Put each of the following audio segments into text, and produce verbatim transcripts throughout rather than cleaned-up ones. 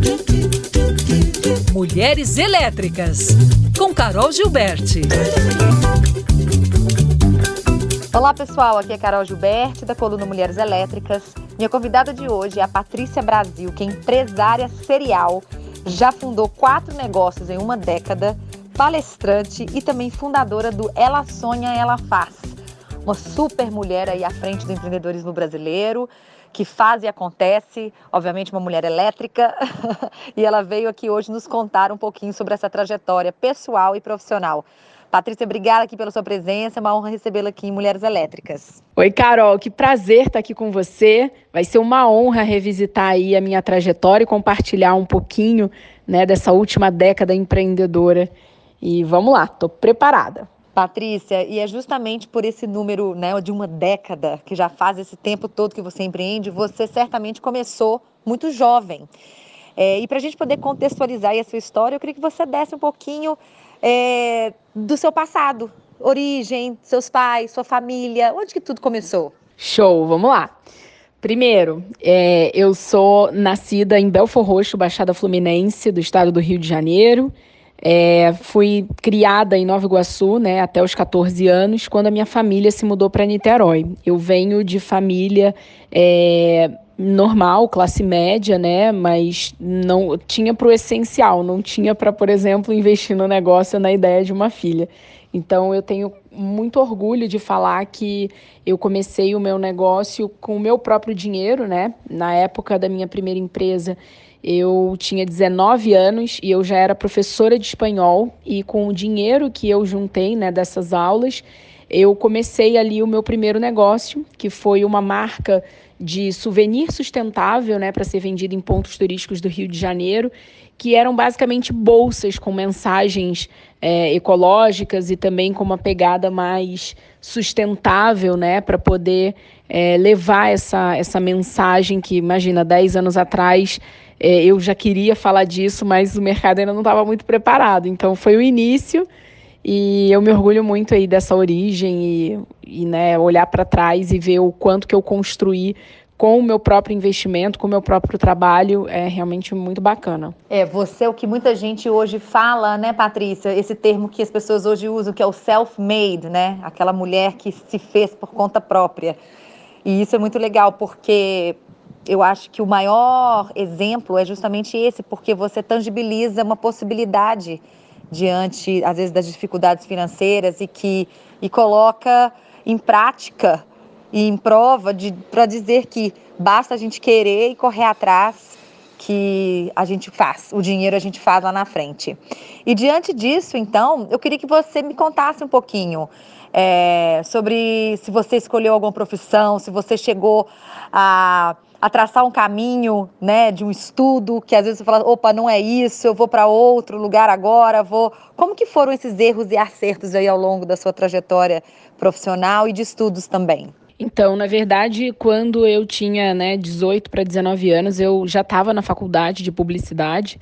Mulheres Elétricas, com Carol Gilberti. Olá pessoal, aqui é Carol Gilberti da coluna Mulheres Elétricas. Minha convidada de hoje é a Patrícia Brasil, que é empresária serial, já fundou quatro negócios em uma década, palestrante e também fundadora do Ela Sonha, Ela Faz. Uma super mulher aí à frente do empreendedorismo brasileiro, que faz e acontece, obviamente uma mulher elétrica, e ela veio aqui hoje nos contar um pouquinho sobre essa trajetória pessoal e profissional. Patrícia, obrigada aqui pela sua presença, é uma honra recebê-la aqui em Mulheres Elétricas. Oi, Carol, que prazer estar aqui com você. Vai ser uma honra revisitar aí a minha trajetória e compartilhar um pouquinho, né, dessa última década empreendedora. E vamos lá, estou preparada. Patrícia, e é justamente por esse número, né, de uma década, que já faz esse tempo todo que você empreende, você certamente começou muito jovem. É, e para a gente poder contextualizar aí a sua história, eu queria que você desse um pouquinho é, do seu passado, origem, seus pais, sua família, onde que tudo começou? Show, vamos lá. Primeiro, é, eu sou nascida em Belford Roxo, Baixada Fluminense, do estado do Rio de Janeiro. É, fui criada em Nova Iguaçu, né, até os catorze anos, quando a minha família se mudou para Niterói. Eu venho de família é, normal, classe média, né, mas não tinha para o essencial, não tinha para, por exemplo, investir no negócio na ideia de uma filha. Então, eu tenho muito orgulho de falar que eu comecei o meu negócio com o meu próprio dinheiro, né? Na época da minha primeira empresa, eu tinha dezenove anos e eu já era professora de espanhol, e com o dinheiro que eu juntei, né, dessas aulas, eu comecei ali o meu primeiro negócio, que foi uma marca de souvenir sustentável, né, para ser vendida em pontos turísticos do Rio de Janeiro, que eram basicamente bolsas com mensagens é, ecológicas e também com uma pegada mais sustentável, né, para poder é, levar essa, essa mensagem que, imagina, dez anos atrás é, eu já queria falar disso, mas o mercado ainda não estava muito preparado. Então foi o início e eu me orgulho muito aí dessa origem e, e né, olhar para trás e ver o quanto que eu construí com o meu próprio investimento, com o meu próprio trabalho, é realmente muito bacana. É, você é o que muita gente hoje fala, né, Patrícia? Esse termo que as pessoas hoje usam, que é o self-made, né? Aquela mulher que se fez por conta própria. E isso é muito legal, porque eu acho que o maior exemplo é justamente esse, porque você tangibiliza uma possibilidade diante, às vezes, das dificuldades financeiras e, que, e coloca em prática e em prova para dizer que basta a gente querer e correr atrás, que a gente faz, o dinheiro a gente faz lá na frente. E diante disso, então, eu queria que você me contasse um pouquinho é, sobre se você escolheu alguma profissão, se você chegou a, a traçar um caminho, né, de um estudo, que às vezes você fala, opa, não é isso, eu vou para outro lugar agora, vou... Como que foram esses erros e acertos aí ao longo da sua trajetória profissional e de estudos também? Então, na verdade, quando eu tinha, né, dezoito para dezenove anos, eu já estava na faculdade de publicidade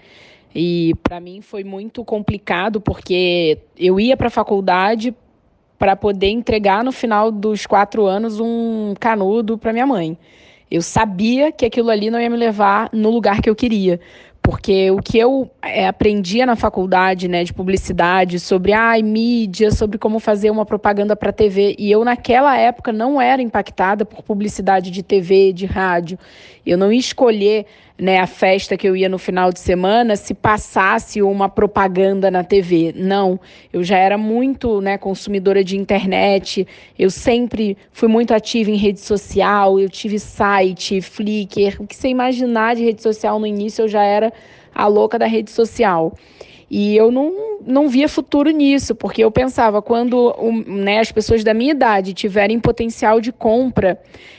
e para mim foi muito complicado porque eu ia para a faculdade para poder entregar no final dos quatro anos um canudo para minha mãe. Eu sabia que aquilo ali não ia me levar no lugar que eu queria, porque o que eu é, aprendia na faculdade, né, de publicidade, sobre ai, mídia, sobre como fazer uma propaganda para T V, e eu naquela época não era impactada por publicidade de T V, de rádio. Eu não ia escolher, né, a festa que eu ia no final de semana se passasse uma propaganda na T V. Não, eu já era muito, né, consumidora de internet, eu sempre fui muito ativa em rede social, eu tive site, Flickr, o que você imaginar de rede social no início eu já era a louca da rede social. E eu não, não via futuro nisso, porque eu pensava, quando né, as pessoas da minha idade tiverem potencial de compra,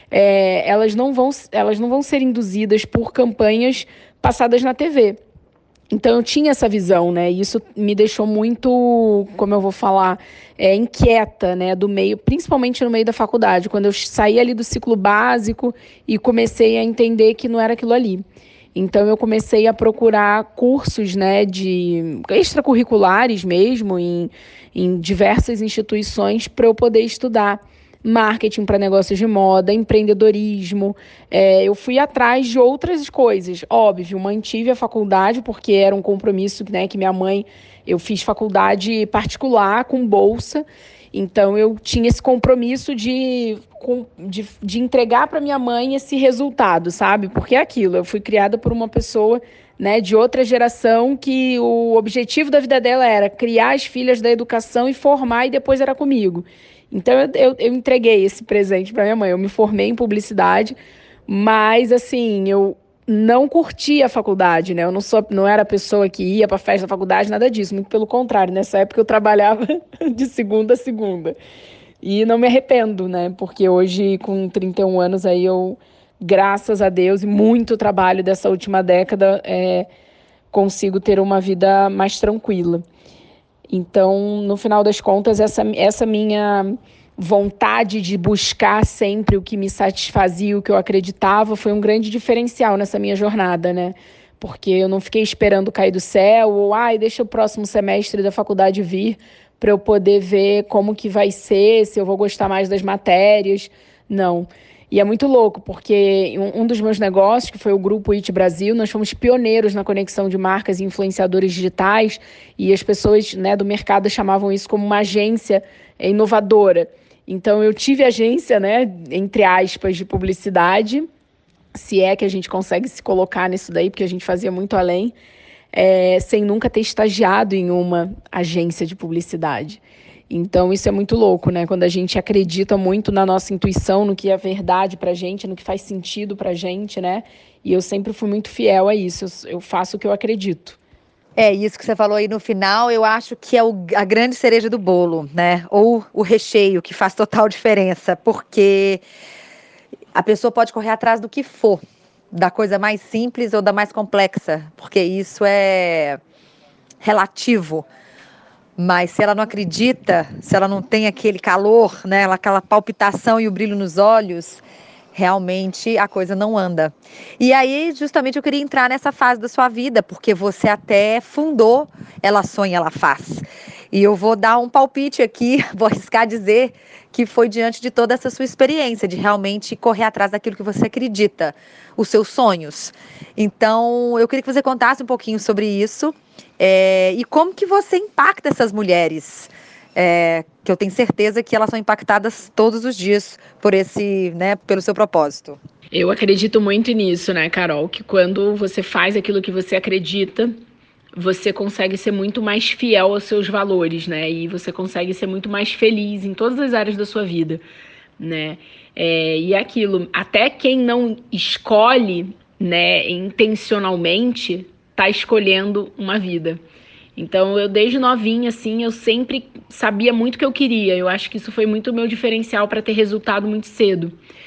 é, elas, não vão, elas não vão ser induzidas por campanhas passadas na T V. Então, eu tinha essa visão, né? E isso me deixou muito, como eu vou falar, é, inquieta, né? Do meio, principalmente no meio da faculdade, quando eu saí ali do ciclo básico e comecei a entender que não era aquilo ali. Então, eu comecei a procurar cursos, né, de extracurriculares mesmo, em, em diversas instituições, para eu poder estudar, marketing para negócios de moda, empreendedorismo. É, eu fui atrás de outras coisas. Óbvio, mantive a faculdade, porque era um compromisso, né, que minha mãe... Eu fiz faculdade particular com bolsa, então eu tinha esse compromisso de, de, de entregar para minha mãe esse resultado, sabe? Porque é aquilo, eu fui criada por uma pessoa, né, de outra geração que o objetivo da vida dela era criar as filhas da educação e formar, e depois era comigo. Então eu, eu, eu entreguei esse presente para minha mãe. Eu me formei em publicidade, mas assim, eu não curti a faculdade, né? Eu não, sou, não era a pessoa que ia para a festa da faculdade, nada disso. Muito pelo contrário, nessa época eu trabalhava de segunda a segunda. E não me arrependo, né? Porque hoje, com trinta e um anos, aí eu, graças a Deus, e muito trabalho dessa última década, é, consigo ter uma vida mais tranquila. Então, no final das contas, essa, essa minha vontade de buscar sempre o que me satisfazia, o que eu acreditava, foi um grande diferencial nessa minha jornada, né? Porque eu não fiquei esperando cair do céu, ou, ai, deixa o próximo semestre da faculdade vir para eu poder ver como que vai ser, se eu vou gostar mais das matérias. Não. E é muito louco, porque um, um dos meus negócios, que foi o Grupo It Brasil, nós fomos pioneiros na conexão de marcas e influenciadores digitais, e as pessoas, né, do mercado chamavam isso como uma agência inovadora. Então, eu tive agência, né, entre aspas, de publicidade, se é que a gente consegue se colocar nisso daí, porque a gente fazia muito além, é, sem nunca ter estagiado em uma agência de publicidade. Então, isso é muito louco, né? Quando a gente acredita muito na nossa intuição, no que é verdade pra gente, no que faz sentido pra gente, né? E eu sempre fui muito fiel a isso, eu, eu faço o que eu acredito. É, isso que você falou aí no final, eu acho que é o, a grande cereja do bolo, né? Ou o recheio, que faz total diferença, porque a pessoa pode correr atrás do que for, da coisa mais simples ou da mais complexa, porque isso é relativo. Mas se ela não acredita, se ela não tem aquele calor, né, aquela palpitação e o brilho nos olhos, realmente a coisa não anda. E aí, justamente, eu queria entrar nessa fase da sua vida, porque você até fundou Ela Sonha, Ela Faz. E eu vou dar um palpite aqui, vou arriscar dizer que foi diante de toda essa sua experiência, de realmente correr atrás daquilo que você acredita, os seus sonhos. Então, eu queria que você contasse um pouquinho sobre isso, é, e como que você impacta essas mulheres, é, que eu tenho certeza que elas são impactadas todos os dias por esse, né, pelo seu propósito. Eu acredito muito nisso, né, Carol? Que quando você faz aquilo que você acredita, você consegue ser muito mais fiel aos seus valores, né? E você consegue ser muito mais feliz em todas as áreas da sua vida, né? É, e aquilo, até quem não escolhe, né, intencionalmente, tá escolhendo uma vida. Então, eu desde novinha, assim, eu sempre sabia muito o que eu queria. Eu acho que isso foi muito o meu diferencial para ter resultado muito cedo.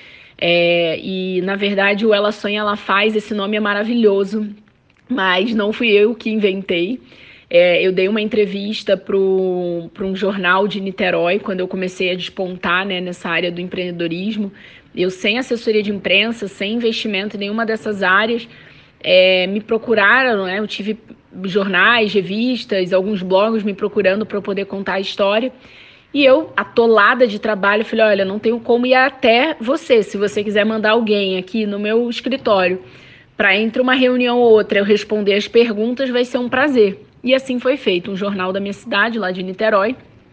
É, e, na verdade, o Ela Sonha, Ela Faz, esse nome é maravilhoso, mas não fui eu que inventei. É, eu dei uma entrevista para um jornal de Niterói, quando eu comecei a despontar, né, nessa área do empreendedorismo. Eu, sem assessoria de imprensa, sem investimento em nenhuma dessas áreas, é, me procuraram, né, eu tive jornais, revistas, alguns blogs me procurando para eu poder contar a história. E eu, atolada de trabalho, falei, olha, não tenho como ir até você, se você quiser mandar alguém aqui no meu escritório para entre uma reunião ou outra eu responder as perguntas, vai ser um prazer. E assim foi feito. Um jornal da minha cidade, lá de Niterói,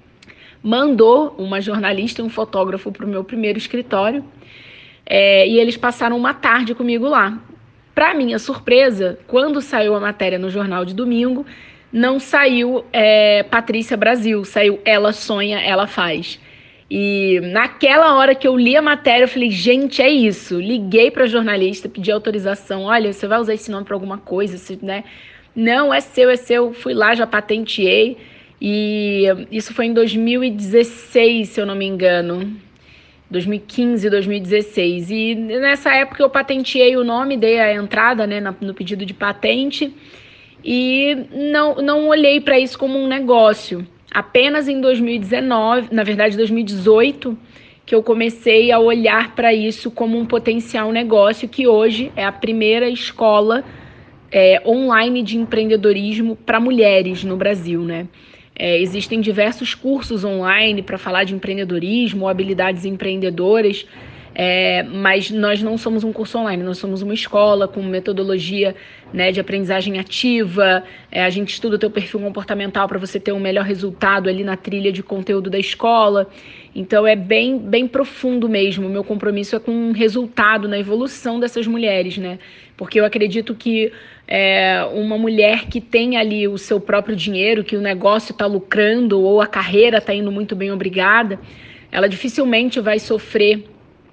mandou uma jornalista e um fotógrafo para o meu primeiro escritório, é, e eles passaram uma tarde comigo lá. Para minha surpresa, quando saiu a matéria no jornal de domingo, não saiu é, Patrícia Brasil, saiu Ela Sonha, Ela Faz. E naquela hora que eu li a matéria, eu falei, gente, é isso. Liguei para a jornalista, pedi autorização. Olha, você vai usar esse nome para alguma coisa, né? Não, é seu, é seu. Fui lá, já patenteei. E isso foi em dois mil e dezesseis, se eu não me engano. dois mil e quinze, dois mil e dezesseis. E nessa época eu patenteei o nome, dei a entrada, né, no pedido de patente. E não, não olhei para isso como um negócio. Apenas em dois mil e dezenove, na verdade dois mil e dezoito, que eu comecei a olhar para isso como um potencial negócio, que hoje é a primeira escola é, online de empreendedorismo para mulheres no Brasil, né? É, existem diversos cursos online para falar de empreendedorismo, habilidades empreendedoras, é, mas nós não somos um curso online, nós somos uma escola com metodologia, né, de aprendizagem ativa. É, a gente estuda o teu perfil comportamental para você ter um melhor resultado ali na trilha de conteúdo da escola. Então é bem, bem profundo mesmo. O meu compromisso é com o resultado na evolução dessas mulheres, né? Porque eu acredito que é, uma mulher que tem ali o seu próprio dinheiro, que o negócio está lucrando ou a carreira está indo muito bem, obrigada, ela dificilmente vai sofrer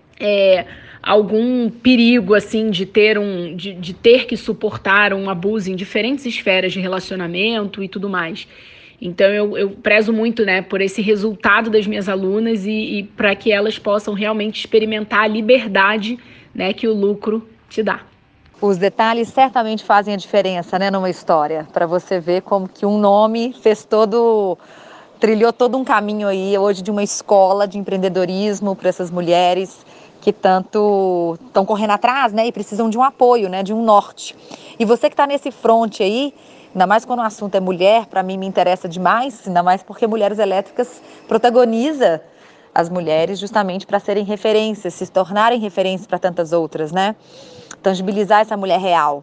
É, algum perigo assim de ter um de, de ter que suportar um abuso em diferentes esferas de relacionamento e tudo mais. Então eu, eu prezo muito, né, por esse resultado das minhas alunas e, e para que elas possam realmente experimentar a liberdade, né, que o lucro te dá. Os detalhes certamente fazem a diferença, né, numa história, para você ver como que um nome fez todo, trilhou todo um caminho aí hoje de uma escola de empreendedorismo para essas mulheres que tanto estão correndo atrás, né, e precisam de um apoio, né, de um norte. E você que está nesse fronte aí, ainda mais quando o assunto é mulher, para mim me interessa demais, ainda mais porque Mulheres Elétricas protagoniza as mulheres justamente para serem referências, se tornarem referências para tantas outras, né? Tangibilizar essa mulher real.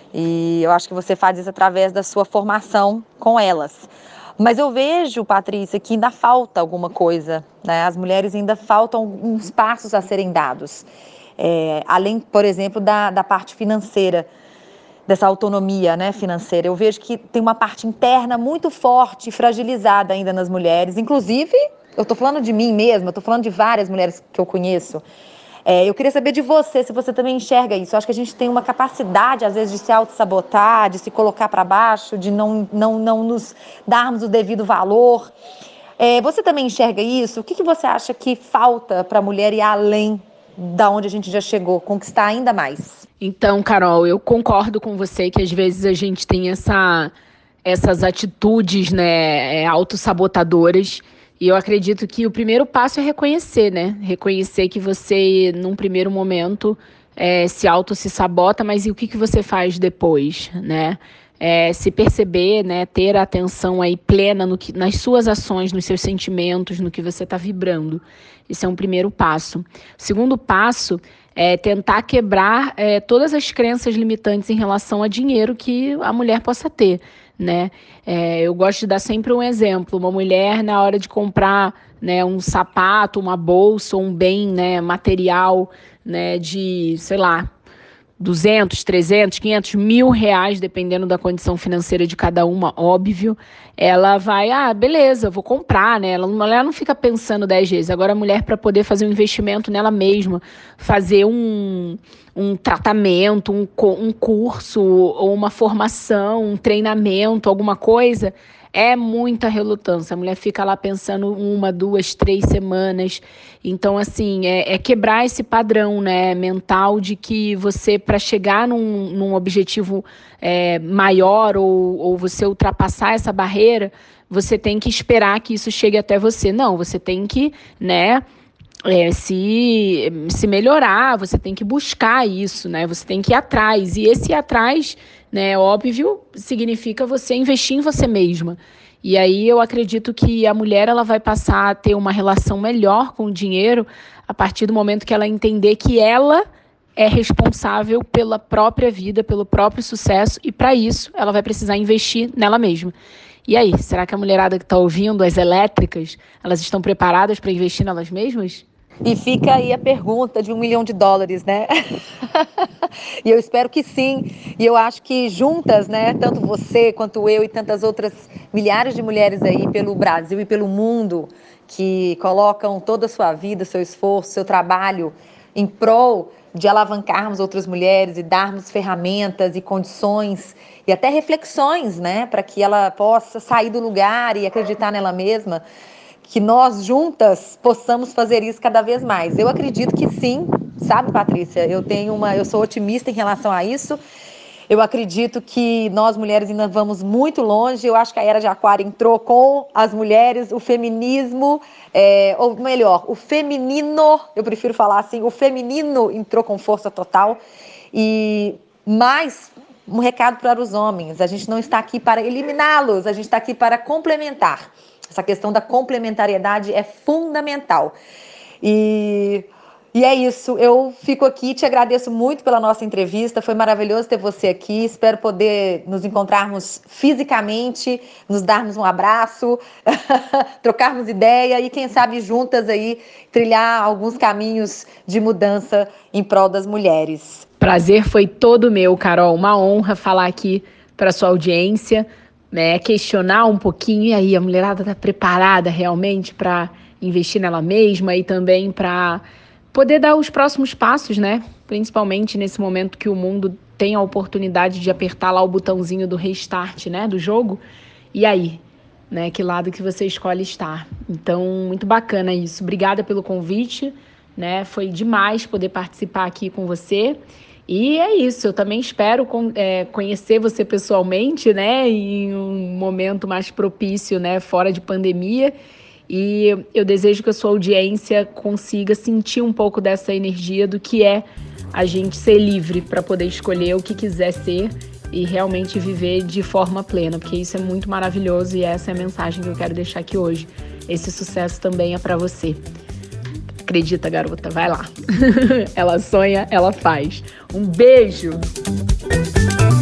E eu acho que você faz isso através da sua formação com elas. Mas eu vejo, Patrícia, que ainda falta alguma coisa, né? As mulheres ainda faltam alguns passos a serem dados. É, além, por exemplo, da, da parte financeira, dessa autonomia, né, financeira. Eu vejo que tem uma parte interna muito forte e fragilizada ainda nas mulheres. Inclusive, eu estou falando de mim mesma, eu estou falando de várias mulheres que eu conheço. É, eu queria saber de você, se você também enxerga isso. Eu acho que a gente tem uma capacidade, às vezes, de se auto-sabotar, de se colocar para baixo, de não, não, não nos darmos o devido valor. É, você também enxerga isso? O que, que você acha que falta para a mulher ir além da onde a gente já chegou, conquistar ainda mais? Então, Carol, eu concordo com você que às vezes a gente tem essa, essas atitudes, né, é, autossabotadoras. E eu acredito que o primeiro passo é reconhecer, né? Reconhecer que você, num primeiro momento, é, se auto se sabota, mas e o que, que você faz depois, né? É, se perceber, né? Ter a atenção aí plena no que, nas suas ações, nos seus sentimentos, no que você está vibrando. Isso é um primeiro passo. O segundo passo é tentar quebrar é, todas as crenças limitantes em relação a dinheiro que a mulher possa ter, né? É, eu gosto de dar sempre um exemplo. Uma mulher, na hora de comprar, né, um sapato, uma bolsa, um bem, né, material, né, de, sei lá, duzentos, trezentos, quinhentos, mil reais, dependendo da condição financeira de cada uma, óbvio, ela vai, ah, beleza, eu vou comprar, né? Ela, ela não fica pensando dez vezes. Agora, a mulher, para poder fazer um investimento nela mesma, fazer um, um tratamento, um, um curso, ou uma formação, um treinamento, alguma coisa, é muita relutância. A mulher fica lá pensando uma, duas, três semanas. Então, assim, é, é quebrar esse padrão, né, mental de que você, para chegar num, num objetivo é, maior ou, ou você ultrapassar essa barreira, você tem que esperar que isso chegue até você. Não, você tem que, né, É, se, se melhorar, você tem que buscar isso, né? Você tem que ir atrás. E esse ir atrás, né, óbvio, significa você investir em você mesma. E aí eu acredito que a mulher ela vai passar a ter uma relação melhor com o dinheiro a partir do momento que ela entender que ela é responsável pela própria vida, pelo próprio sucesso, e para isso ela vai precisar investir nela mesma. E aí, será que a mulherada que está ouvindo, as elétricas, elas estão preparadas para investir nelas mesmas? E fica aí a pergunta de um milhão de dólares, né? E eu espero que sim. E eu acho que juntas, né, tanto você quanto eu e tantas outras milhares de mulheres aí pelo Brasil e pelo mundo que colocam toda a sua vida, seu esforço, seu trabalho em prol de alavancarmos outras mulheres e darmos ferramentas e condições e até reflexões, né, para que ela possa sair do lugar e acreditar nela mesma, que nós juntas possamos fazer isso cada vez mais. Eu acredito que sim, sabe, Patrícia? Eu tenho uma, eu sou otimista em relação a isso. Eu acredito que nós mulheres ainda vamos muito longe. Eu acho que a Era de Aquário entrou com as mulheres, o feminismo, é, ou melhor, o feminino, eu prefiro falar assim, o feminino entrou com força total. E mais um recado para os homens. A gente não está aqui para eliminá-los, a gente está aqui para complementar. Essa questão da complementariedade é fundamental. E, e é isso, eu fico aqui, te agradeço muito pela nossa entrevista, foi maravilhoso ter você aqui, espero poder nos encontrarmos fisicamente, nos darmos um abraço, trocarmos ideia e quem sabe juntas aí trilhar alguns caminhos de mudança em prol das mulheres. Prazer foi todo meu, Carol, uma honra falar aqui para sua audiência, né, questionar um pouquinho, e aí a mulherada está preparada realmente para investir nela mesma e também para poder dar os próximos passos, né? Principalmente nesse momento que o mundo tem a oportunidade de apertar lá o botãozinho do restart, né, do jogo. E aí, né, que lado que você escolhe estar? Então, muito bacana isso. Obrigada pelo convite, né? Foi demais poder participar aqui com você. E é isso, eu também espero é, conhecer você pessoalmente, né, em um momento mais propício, né, fora de pandemia. E eu desejo que a sua audiência consiga sentir um pouco dessa energia do que é a gente ser livre para poder escolher o que quiser ser e realmente viver de forma plena, porque isso é muito maravilhoso e essa é a mensagem que eu quero deixar aqui hoje. Esse sucesso também é para você. Acredita, garota, vai lá. Ela sonha, ela faz. Um beijo!